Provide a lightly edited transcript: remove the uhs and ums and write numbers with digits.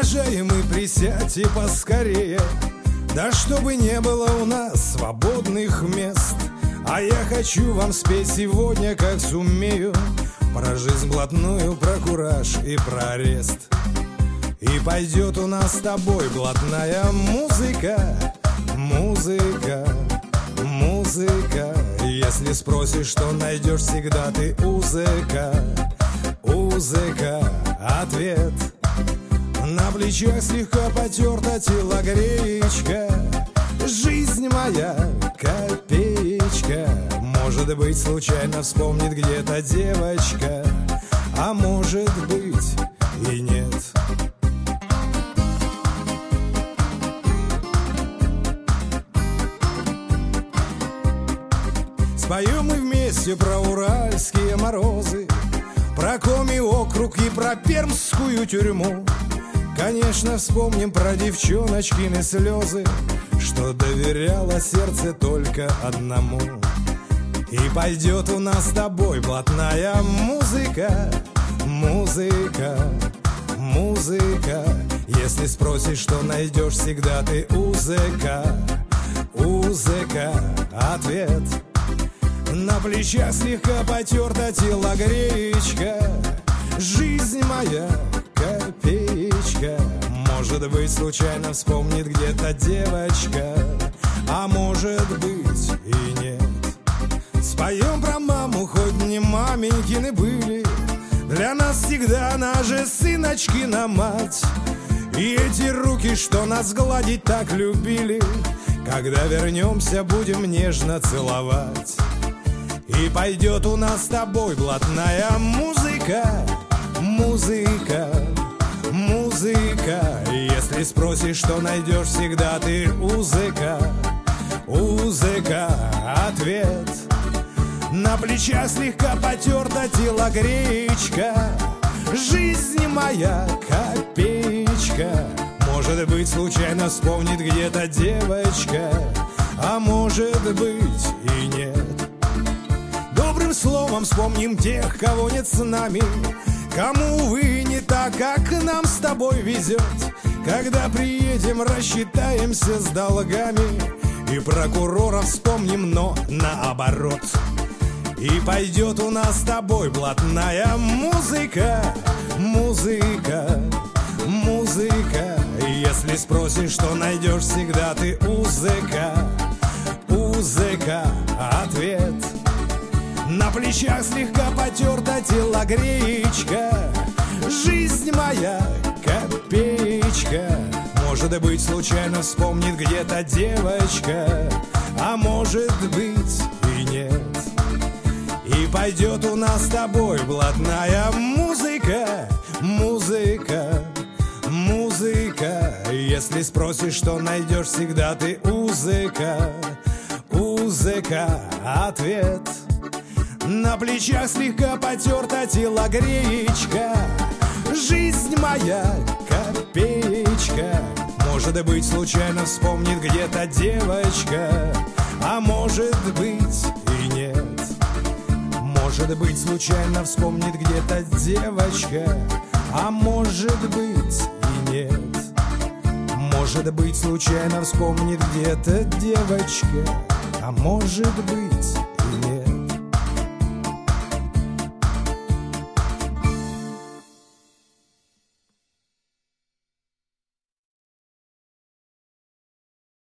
Уважаемый, присядьте поскорее, да чтобы не было у нас свободных мест. А я хочу вам спеть сегодня, как сумею, про жизнь блатную, про кураж и про арест. И пойдет у нас с тобой блатная музыка, музыка, музыка. Если спросишь, что найдешь, всегда ты УЗК, УЗК. Ответ: на плечах слегка потерта телогреечка. Жизнь моя копеечка. Может быть, случайно вспомнит где-то девочка, а может быть и нет. Споем мы вместе про уральские морозы, про Коми округ и про пермскую тюрьму. Конечно, вспомним про девчоночкины слезы, что доверяло сердце только одному. И пойдет у нас с тобой блатная музыка, музыка, музыка. Если спросишь, что найдешь, всегда ты УЗК, УЗК. Ответ: на плечах слегка потерта телогреечка. Жизнь моя копеечка. Может быть, случайно вспомнит где-то девочка, а может быть и нет. Споем про маму, хоть не маменькины были, для нас всегда она же сыночкина мать. И эти руки, что нас гладить так любили, когда вернемся, будем нежно целовать. И пойдет у нас с тобой блатная музыка, музыка, музыка. Если спросишь, что найдешь, всегда ты УЗК, УЗК. Ответ: на плечах слегка потерта телогреечка. Жизнь моя копеечка. Может быть, случайно вспомнит где-то девочка, а может быть и нет. Добрым словом вспомним тех, кого нет с нами, кому, увы, не так, как нам с тобой везет. Когда приедем, рассчитаемся с долгами, и прокурора вспомним, но наоборот. И пойдет у нас с тобой блатная музыка, музыка, музыка. Если спросишь, что найдешь, всегда ты УЗК, УЗК. Ответ: на плечах слегка потерта телогреечка. Жизнь моя копеечка. Может быть, случайно вспомнит где-то девочка, а может быть и нет. И пойдет у нас с тобой блатная музыка, музыка, музыка. Если спросишь, что найдешь, всегда ты УЗК, УЗК. Ответ: на плечах слегка потерта телогреечка. Жизнь моя копеечка. Может быть, случайно вспомнит где-то девочка, а может быть и нет. Может быть, случайно вспомнит где-то девочка, а может быть и нет. Может быть, случайно вспомнит где-то девочка, а может быть